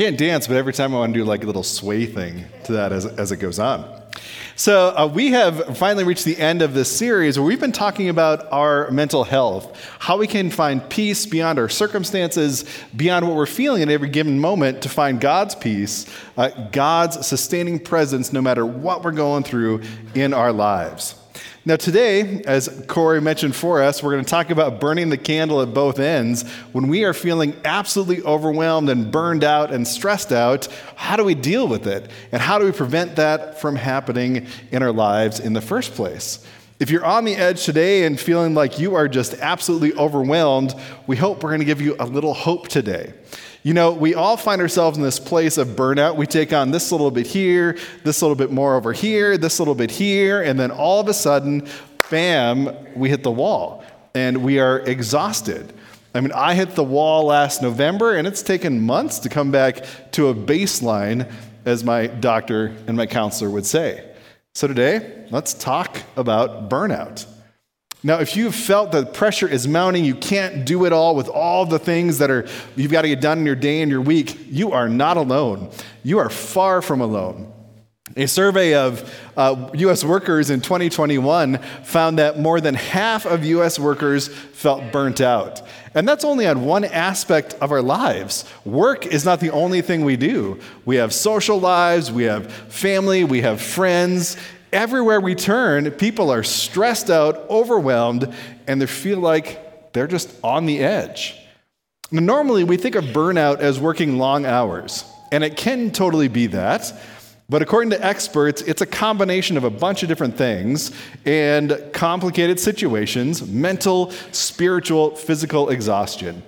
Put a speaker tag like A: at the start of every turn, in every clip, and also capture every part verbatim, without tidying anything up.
A: can't dance, but every time I want to do like a little sway thing to that as, as it goes on. So uh, we have finally reached the end of this series where we've been talking about our mental health, how we can find peace beyond our circumstances, beyond what we're feeling at every given moment to find God's peace, uh, God's sustaining presence no matter what we're going through in our lives. Now today, as Corey mentioned for us, we're going to talk about burning the candle at both ends. When we are feeling absolutely overwhelmed and burned out and stressed out, how do we deal with it? And how do we prevent that from happening in our lives in the first place? If you're on the edge today and feeling like you are just absolutely overwhelmed, we hope we're going to give you a little hope today. You know, we all find ourselves in this place of burnout. We take on this little bit here, this little bit more over here, this little bit here, and then all of a sudden, bam, we hit the wall, and we are exhausted. I mean, I hit the wall last November, and it's taken months to come back to a baseline, as my doctor and my counselor would say. So today, let's talk about burnout. Now, if you've felt that pressure is mounting, you can't do it all with all the things that are you've got to get done in your day and your week, you are not alone. You are far from alone. A survey of uh, U S workers in twenty twenty-one found that more than half of U S workers felt burnt out. And that's only on one aspect of our lives. Work is not the only thing we do. We have social lives, we have family, we have friends. Everywhere we turn, people are stressed out, overwhelmed, and they feel like they're just on the edge. Now, normally, we think of burnout as working long hours, and it can totally be that. But according to experts, it's a combination of a bunch of different things and complicated situations, mental, spiritual, physical exhaustion.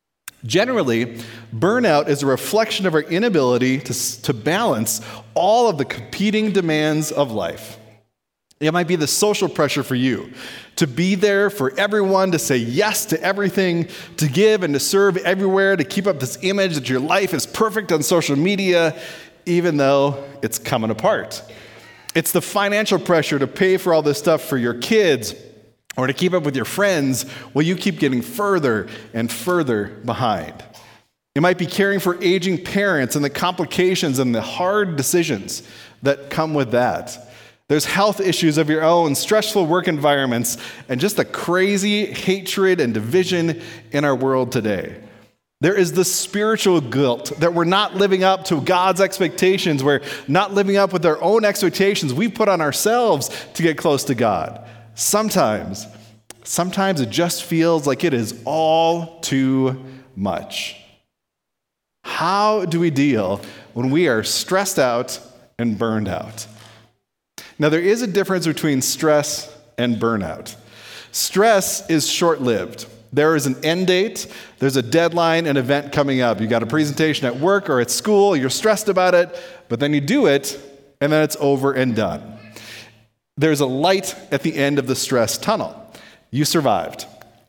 A: Generally, burnout is a reflection of our inability to, to balance all of the competing demands of life. It might be the social pressure for you to be there for everyone, to say yes to everything, to give and to serve everywhere, to keep up this image that your life is perfect on social media, even though it's coming apart. It's the financial pressure to pay for all this stuff for your kids, or to keep up with your friends, while you keep getting further and further behind. It might be caring for aging parents and the complications and the hard decisions that come with that. There's health issues of your own, stressful work environments, and just the crazy hatred and division in our world today. There is the spiritual guilt that we're not living up to God's expectations. We're not living up with our own expectations we put on ourselves to get close to God. Sometimes, sometimes it just feels like it is all too much. How do we deal when we are stressed out and burned out? Now, there is a difference between stress and burnout. Stress is short-lived. There is an end date, there's a deadline, an event coming up. You got a presentation at work or at school, you're stressed about it, but then you do it, and then it's over and done. There's a light at the end of the stress tunnel. You survived.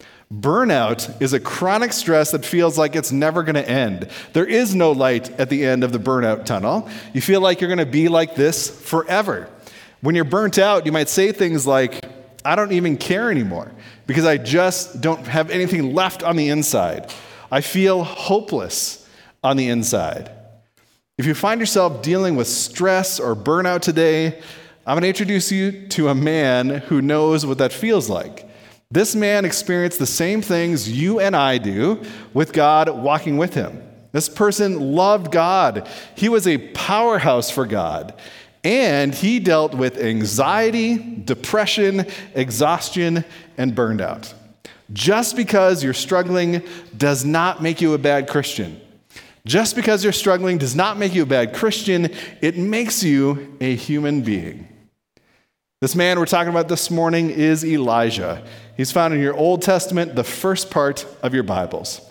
A: Burnout is a chronic stress that feels like it's never going to end. There is no light at the end of the burnout tunnel. You feel like you're going to be like this forever. When you're burnt out, you might say things like, I don't even care anymore because I just don't have anything left on the inside. I feel hopeless on the inside. If you find yourself dealing with stress or burnout today, I'm going to introduce you to a man who knows what that feels like. This man experienced the same things you and I do with God walking with him. This person loved God. He was a powerhouse for God. And he dealt with anxiety, depression, exhaustion, and burned out. Just because you're struggling does not make you a bad Christian. Just because you're struggling does not make you a bad Christian. It makes you a human being. This man we're talking about this morning is Elijah. He's found in your Old Testament, the first part of your Bibles.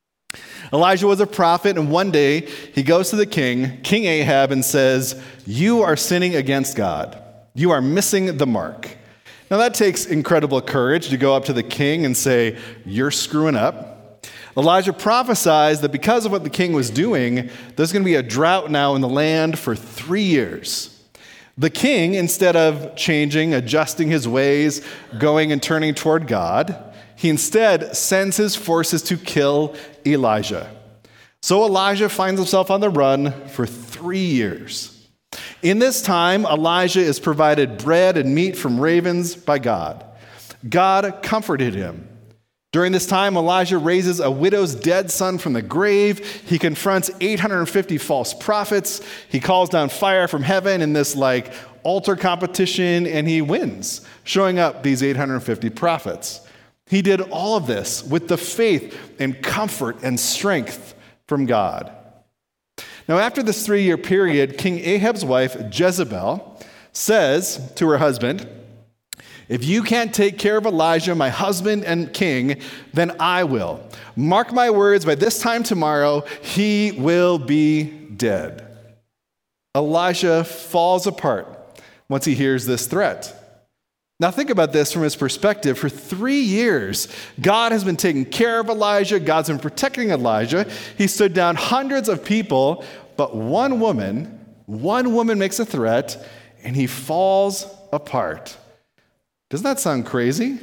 A: Elijah was a prophet, and one day he goes to the king, King Ahab, and says, "You are sinning against God. You are missing the mark." Now that takes incredible courage to go up to the king and say, "You're screwing up." Elijah prophesies that because of what the king was doing, there's going to be a drought now in the land for three years. The king, instead of changing, adjusting his ways, going and turning toward God, he instead sends his forces to kill Elijah. So Elijah finds himself on the run for three years. In this time, Elijah is provided bread and meat from ravens by God. God comforted him. During this time, Elijah raises a widow's dead son from the grave. He confronts eight hundred fifty false prophets. He calls down fire from heaven in this like altar competition, and he wins, showing up these eight hundred fifty prophets. He did all of this with the faith and comfort and strength from God. Now, after this three-year period, King Ahab's wife, Jezebel, says to her husband, "If you can't take care of Elijah, my husband and king, then I will. Mark my words, by this time tomorrow, he will be dead." Elijah falls apart once he hears this threat. Now think about this from his perspective. For three years, God has been taking care of Elijah. God's been protecting Elijah. He stood down hundreds of people, but one woman, one woman makes a threat, and he falls apart. Doesn't that sound crazy?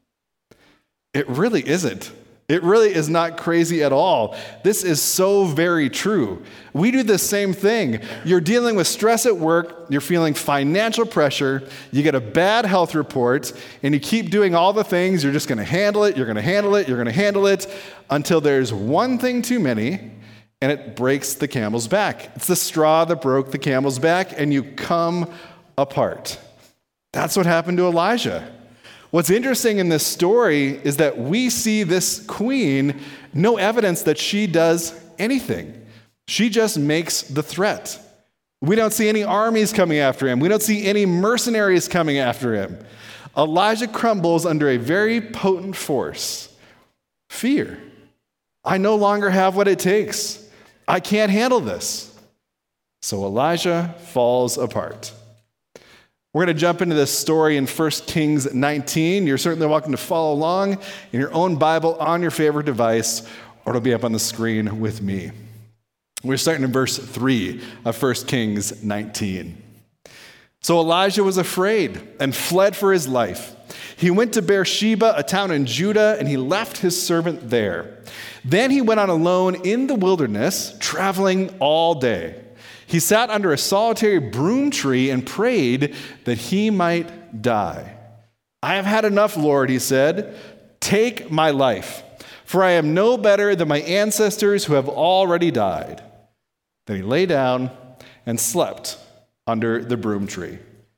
A: It really isn't. It really is not crazy at all. This is so very true. We do the same thing. You're dealing with stress at work, you're feeling financial pressure, you get a bad health report, and you keep doing all the things. You're just going to handle it, you're going to handle it, you're going to handle it, until there's one thing too many, and it breaks the camel's back. It's the straw that broke the camel's back, and you come apart. That's what happened to Elijah. What's interesting in this story is that we see this queen, no evidence that she does anything. She just makes the threat. We don't see any armies coming after him. We don't see any mercenaries coming after him. Elijah crumbles under a very potent force. Fear. I no longer have what it takes. I can't handle this. So Elijah falls apart. We're going to jump into this story in First Kings nineteen. You're certainly welcome to follow along in your own Bible on your favorite device, or it'll be up on the screen with me. We're starting in verse three of First Kings nineteen. So Elijah was afraid and fled for his life. He went to Beersheba, a town in Judah, and he left his servant there. Then he went on alone in the wilderness, traveling all day. He sat under a solitary broom tree and prayed that he might die. "I have had enough, Lord," he said. "Take my life, for I am no better than my ancestors who have already died." Then he lay down and slept under the broom tree.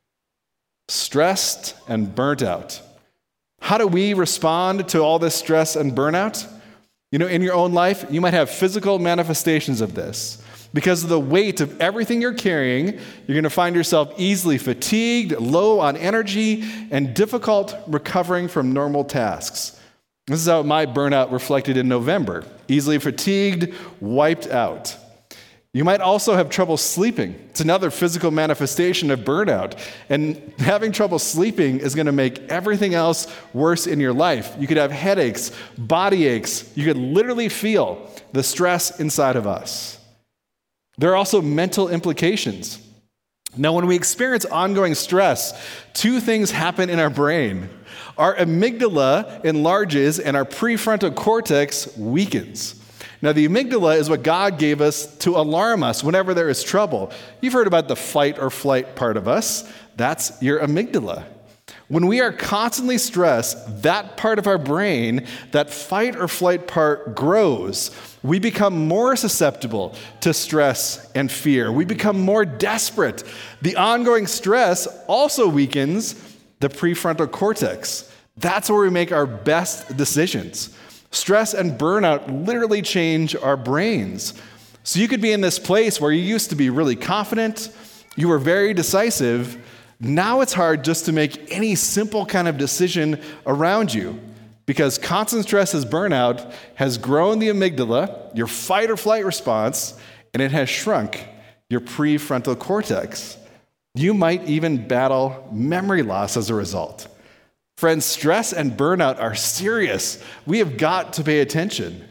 A: Stressed and burnt out. How do we respond to all this stress and burnout? You know, in your own life, you might have physical manifestations of this. Because of the weight of everything you're carrying, you're going to find yourself easily fatigued, low on energy, and difficult recovering from normal tasks. This is how my burnout reflected in November. Easily fatigued, wiped out. You might also have trouble sleeping. It's another physical manifestation of burnout. And having trouble sleeping is going to make everything else worse in your life. You could have headaches, body aches. You could literally feel the stress inside of us. There are also mental implications. Now, when we experience ongoing stress, two things happen in our brain. Our amygdala enlarges and our prefrontal cortex weakens. Now, the amygdala is what God gave us to alarm us whenever there is trouble. You've heard about the fight or flight part of us. That's your amygdala. When we are constantly stressed, that part of our brain, that fight or flight part, grows. We become more susceptible to stress and fear. We become more desperate. The ongoing stress also weakens the prefrontal cortex. That's where we make our best decisions. Stress and burnout literally change our brains. So you could be in this place where you used to be really confident, you were very decisive. Now it's hard just to make any simple kind of decision around you because constant stress as burnout has grown the amygdala, your fight or flight response, and it has shrunk your prefrontal cortex. You might even battle memory loss as a result. Friends, stress and burnout are serious. We have got to pay attention.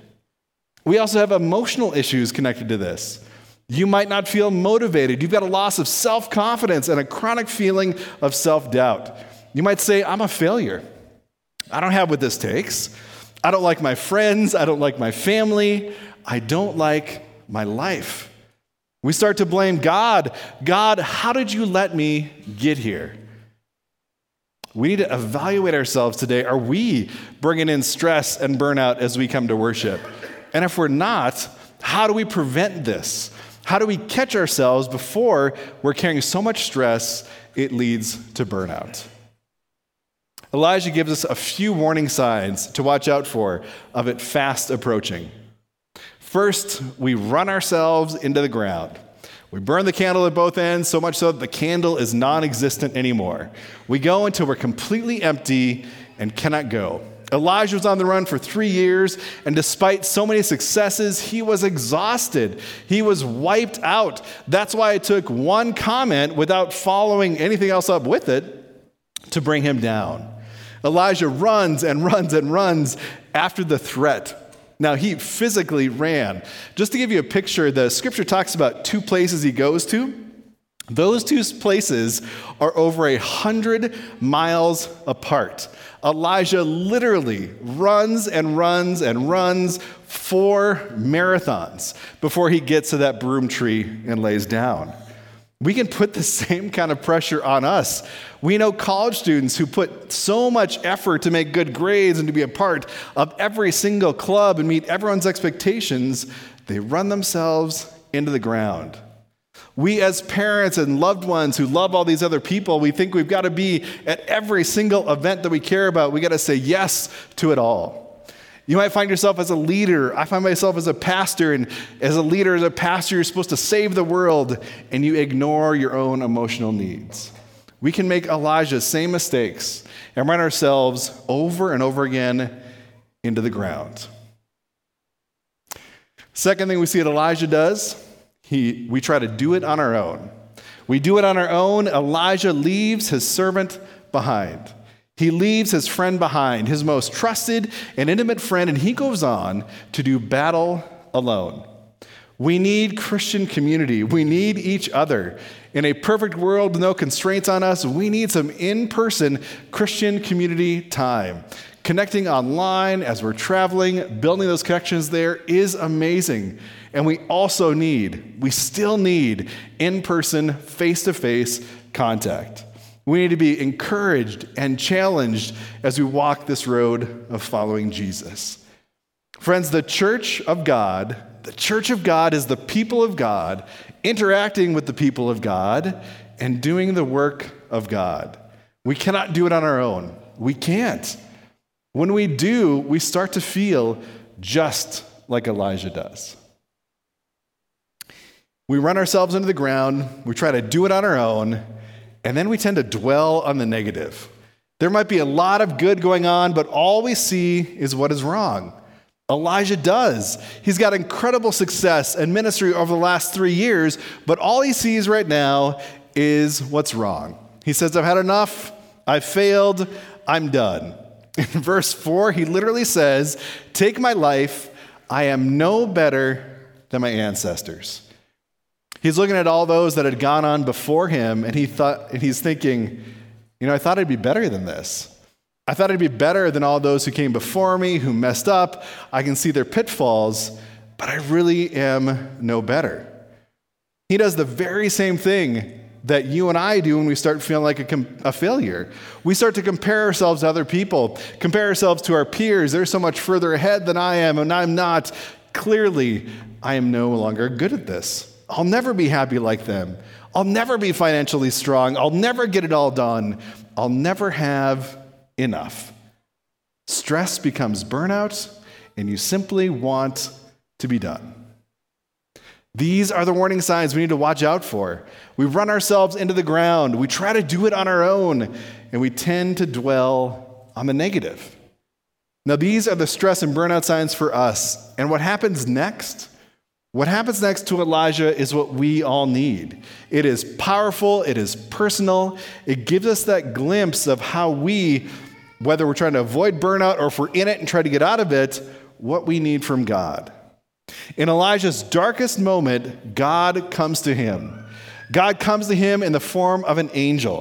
A: We also have emotional issues connected to this. You might not feel motivated. You've got a loss of self-confidence and a chronic feeling of self-doubt. You might say, "I'm a failure. I don't have what this takes. I don't like my friends. I don't like my family. I don't like my life. We start to blame God. God, how did you let me get here? We need to evaluate ourselves today. Are we bringing in stress and burnout as we come to worship? And if we're not, how do we prevent this? How do we catch ourselves before we're carrying so much stress it leads to burnout? Elijah gives us a few warning signs to watch out for of it fast approaching. First, we run ourselves into the ground. We burn the candle at both ends, so much so that the candle is non-existent anymore. We go until we're completely empty and cannot go. Elijah was on the run for three years, and despite so many successes, he was exhausted. He was wiped out. That's why it took one comment without following anything else up with it to bring him down. Elijah runs and runs and runs after the threat. Now, he physically ran. Just to give you a picture, the scripture talks about two places he goes to. Those two places are over a hundred miles apart. Elijah literally runs and runs and runs four marathons before he gets to that broom tree and lays down. We can put the same kind of pressure on us. We know college students who put so much effort to make good grades and to be a part of every single club and meet everyone's expectations. They run themselves into the ground. We as parents and loved ones who love all these other people, we think we've got to be at every single event that we care about. We got to say yes to it all. You might find yourself as a leader. I find myself as a pastor, and as a leader, as a pastor, you're supposed to save the world, and you ignore your own emotional needs. We can make Elijah's same mistakes and run ourselves over and over again into the ground. Second thing we see that Elijah does, he, we try to do it on our own. We do it on our own. Elijah leaves his servant behind. He leaves his friend behind, his most trusted and intimate friend, and he goes on to do battle alone. We need Christian community. We need each other. In a perfect world with no constraints on us, we need some in-person Christian community time. Connecting online as we're traveling, building those connections there is amazing. And we also need, we still need in-person, face-to-face contact. We need to be encouraged and challenged as we walk this road of following Jesus. Friends, the church of God, the church of God is the people of God interacting with the people of God and doing the work of God. We cannot do it on our own. We can't. When we do, we start to feel just like Elijah does. We run ourselves into the ground, we try to do it on our own, and then we tend to dwell on the negative. There might be a lot of good going on, but all we see is what is wrong. Elijah does. He's got incredible success and ministry over the last three years, but all he sees right now is what's wrong. He says, I've had enough, I've failed, I'm done. In verse four, he literally says, take my life, I am no better than my ancestors. He's looking at all those that had gone on before him, and he thought, and he's thinking, you know, I thought I'd be better than this. I thought I'd be better than all those who came before me, who messed up. I can see their pitfalls, but I really am no better. He does the very same thing that you and I do when we start feeling like a, com- a failure. We start to compare ourselves to other people, compare ourselves to our peers. They're so much further ahead than I am, and I'm not. Clearly, I am no longer good at this. I'll never be happy like them. I'll never be financially strong. I'll never get it all done. I'll never have enough. Stress becomes burnout, and you simply want to be done. These are the warning signs we need to watch out for. We run ourselves into the ground. We try to do it on our own, and we tend to dwell on the negative. Now, these are the stress and burnout signs for us. And what happens next? What happens next to Elijah is what we all need. It is powerful, it is personal, it gives us that glimpse of how we, whether we're trying to avoid burnout or if we're in it and try to get out of it, what we need from God. In Elijah's darkest moment, God comes to him. God comes to him in the form of an angel.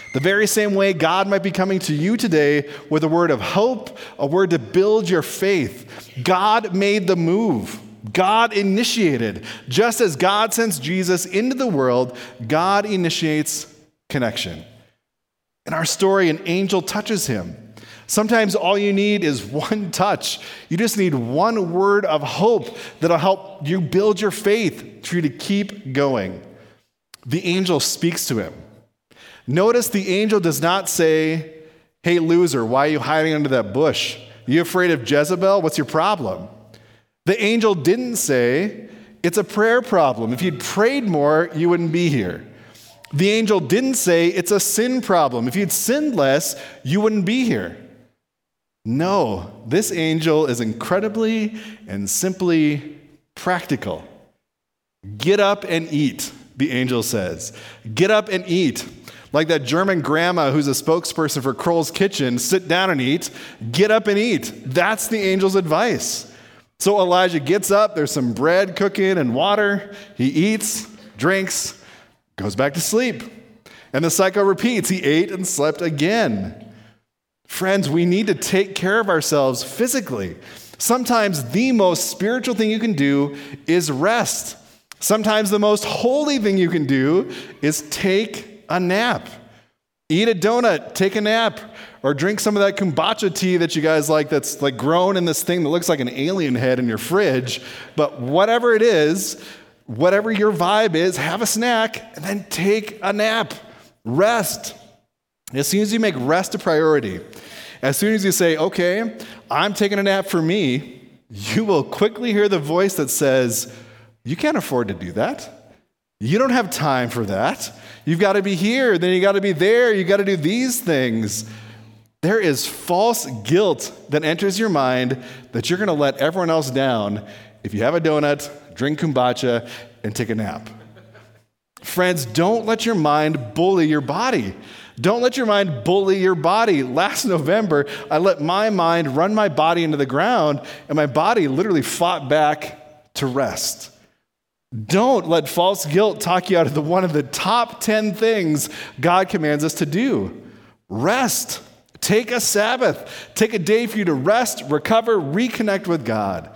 A: The very same way God might be coming to you today with a word of hope, a word to build your faith. God made the move. God initiated. Just as God sends Jesus into the world, God initiates connection. In our story, an angel touches him. Sometimes all you need is one touch. You just need one word of hope that'll help you build your faith for you to keep going. The angel speaks to him. Notice the angel does not say, "Hey, loser, why are you hiding under that bush? You afraid of Jezebel? What's your problem?" The angel didn't say, "It's a prayer problem. If you'd prayed more, you wouldn't be here." The angel didn't say, "It's a sin problem. If you'd sinned less, you wouldn't be here." No, this angel is incredibly and simply practical. Get up and eat, the angel says. Get up and eat. Like that German grandma who's a spokesperson for Kroll's Kitchen, sit down and eat. Get up and eat. That's the angel's advice. So Elijah gets up, there's some bread cooking and water. He eats, drinks, goes back to sleep. And the cycle repeats. He ate and slept again. Friends, we need to take care of ourselves physically. Sometimes the most spiritual thing you can do is rest. Sometimes the most holy thing you can do is take a nap. Eat a donut, take a nap, or drink some of that kombucha tea that you guys like that's like grown in this thing that looks like an alien head in your fridge. But whatever it is, whatever your vibe is, have a snack and then take a nap. Rest. As soon as you make rest a priority, as soon as you say, okay, I'm taking a nap for me, you will quickly hear the voice that says, you can't afford to do that. You don't have time for that. You've got to be here, then you got to be there, you got to do these things. There is false guilt that enters your mind that you're going to let everyone else down if you have a donut, drink kombucha, and take a nap. Friends, don't let your mind bully your body. Don't let your mind bully your body. Last November, I let my mind run my body into the ground, and my body literally fought back to rest. Don't let false guilt talk you out of the one of the top ten things God commands us to do. Rest. Take a Sabbath. Take a day for you to rest, recover, reconnect with God.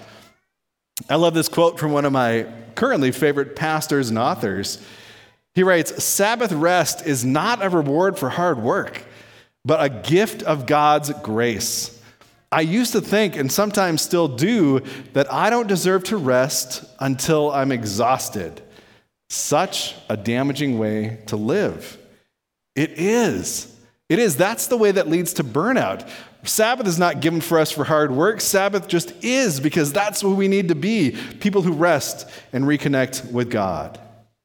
A: I love this quote from one of my currently favorite pastors and authors. He writes, Sabbath rest is not a reward for hard work, but a gift of God's grace. I used to think, and sometimes still do, that I don't deserve to rest until I'm exhausted. Such a damaging way to live. It is. It is. That's the way that leads to burnout. Sabbath is not given for us for hard work. Sabbath just is, because that's what we need to be, people who rest and reconnect with God.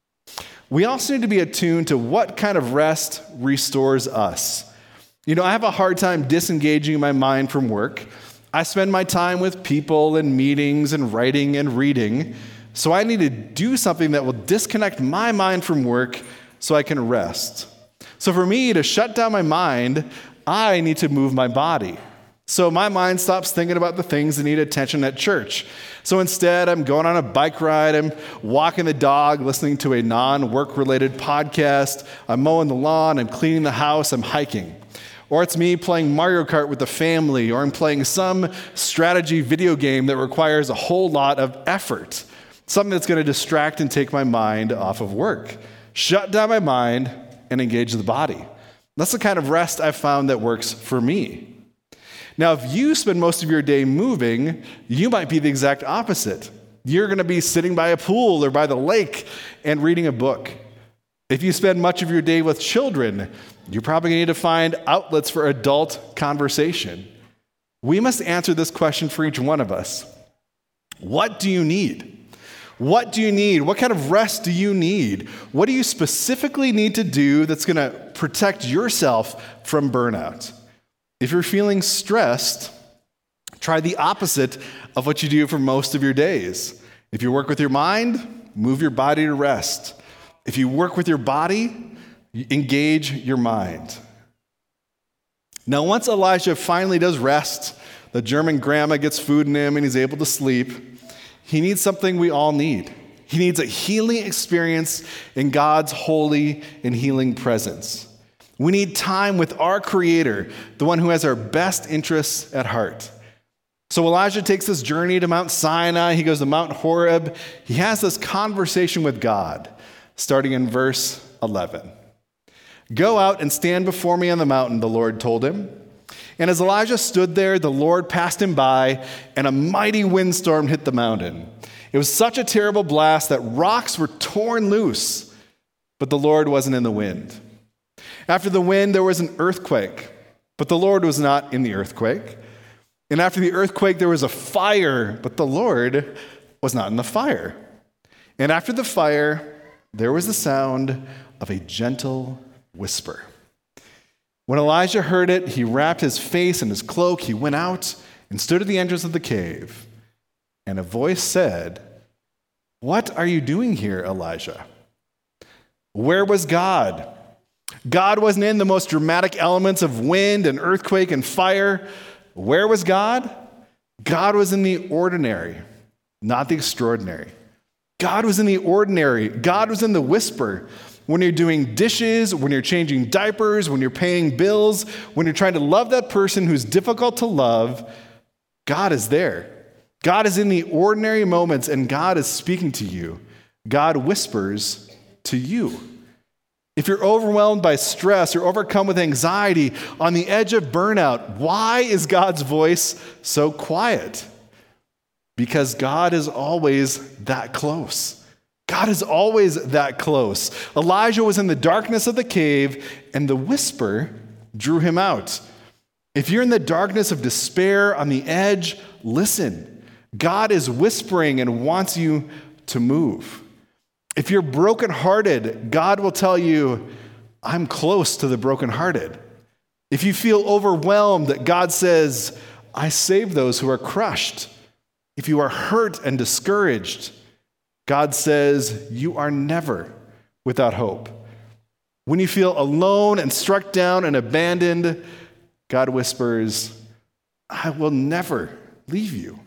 A: We also need to be attuned to what kind of rest restores us. You know, I have a hard time disengaging my mind from work. I spend my time with people and meetings and writing and reading. So I need to do something that will disconnect my mind from work so I can rest. So for me to shut down my mind, I need to move my body. So my mind stops thinking about the things that need attention at church. So instead, I'm going on a bike ride, I'm walking the dog, listening to a non-work related podcast, I'm mowing the lawn, I'm cleaning the house, I'm hiking. Or it's me playing Mario Kart with the family, or I'm playing some strategy video game that requires a whole lot of effort. Something that's going to distract and take my mind off of work. Shut down my mind and engage the body. That's the kind of rest I've found that works for me. Now, if you spend most of your day moving, you might be the exact opposite. You're going to be sitting by a pool or by the lake and reading a book. If you spend much of your day with children, you're probably going to need to find outlets for adult conversation. We must answer this question for each one of us. What do you need? What do you need? What kind of rest do you need? What do you specifically need to do that's going to protect yourself from burnout? If you're feeling stressed, try the opposite of what you do for most of your days. If you work with your mind, move your body to rest. If you work with your body, engage your mind. Now, once Elijah finally does rest, the German grandma gets food in him and he's able to sleep, he needs something we all need. He needs a healing experience in God's holy and healing presence. We need time with our Creator, the one who has our best interests at heart. So Elijah takes this journey to Mount Sinai. He goes to Mount Horeb. He has this conversation with God, starting in verse eleven. "Go out and stand before me on the mountain," the Lord told him. And as Elijah stood there, the Lord passed him by, and a mighty windstorm hit the mountain. It was such a terrible blast that rocks were torn loose, but the Lord wasn't in the wind. After the wind, there was an earthquake, but the Lord was not in the earthquake. And after the earthquake, there was a fire, but the Lord was not in the fire. And after the fire, there was the sound of a gentle whisper. When Elijah heard it, he wrapped his face in his cloak. He went out and stood at the entrance of the cave. And a voice said, "What are you doing here, Elijah?" Where was God? God wasn't in the most dramatic elements of wind and earthquake and fire. Where was God? God was in the ordinary, not the extraordinary. God was in the ordinary. God was in the whisper. When you're doing dishes, when you're changing diapers, when you're paying bills, when you're trying to love that person who's difficult to love, God is there. God is in the ordinary moments, and God is speaking to you. God whispers to you. If you're overwhelmed by stress or overcome with anxiety, on the edge of burnout, why is God's voice so quiet? Because God is always that close. God is always that close. Elijah was in the darkness of the cave, and the whisper drew him out. If you're in the darkness of despair on the edge, listen. God is whispering and wants you to move. If you're brokenhearted, God will tell you, "I'm close to the brokenhearted." If you feel overwhelmed, God says, "I save those who are crushed." If you are hurt and discouraged, God says, "You are never without hope." When you feel alone and struck down and abandoned, God whispers, "I will never leave you."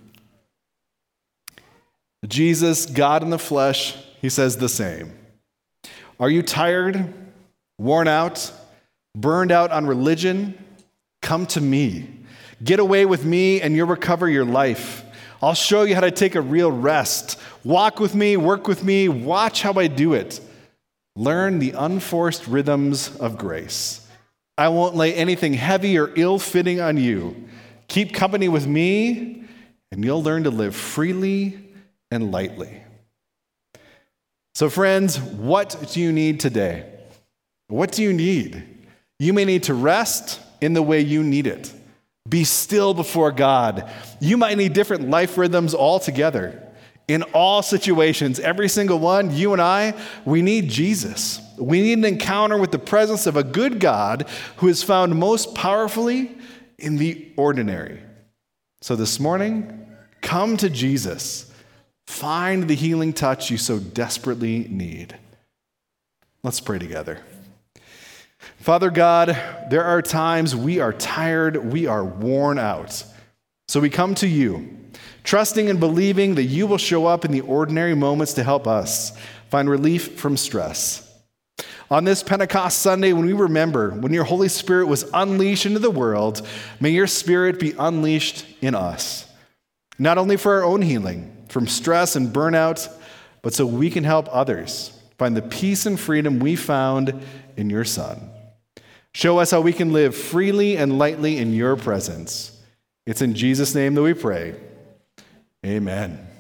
A: Jesus, God in the flesh, he says the same. Are you tired, worn out, burned out on religion? Come to me. Get away with me and you'll recover your life. I'll show you how to take a real rest. Walk with me, work with me, watch how I do it. Learn the unforced rhythms of grace. I won't lay anything heavy or ill-fitting on you. Keep company with me and you'll learn to live freely and lightly. So friends, what do you need today? What do you need? You may need to rest in the way you need it. Be still before God. You might need different life rhythms altogether. In all situations, every single one, you and I, we need Jesus. We need an encounter with the presence of a good God who is found most powerfully in the ordinary. So this morning, come to Jesus. Find the healing touch you so desperately need. Let's pray together. Father God, there are times we are tired, we are worn out. So we come to you, trusting and believing that you will show up in the ordinary moments to help us find relief from stress. On this Pentecost Sunday, when we remember when your Holy Spirit was unleashed into the world, may your Spirit be unleashed in us, not only for our own healing from stress and burnout, but so we can help others find the peace and freedom we found in your Son. Show us how we can live freely and lightly in your presence. It's in Jesus' name that we pray. Amen.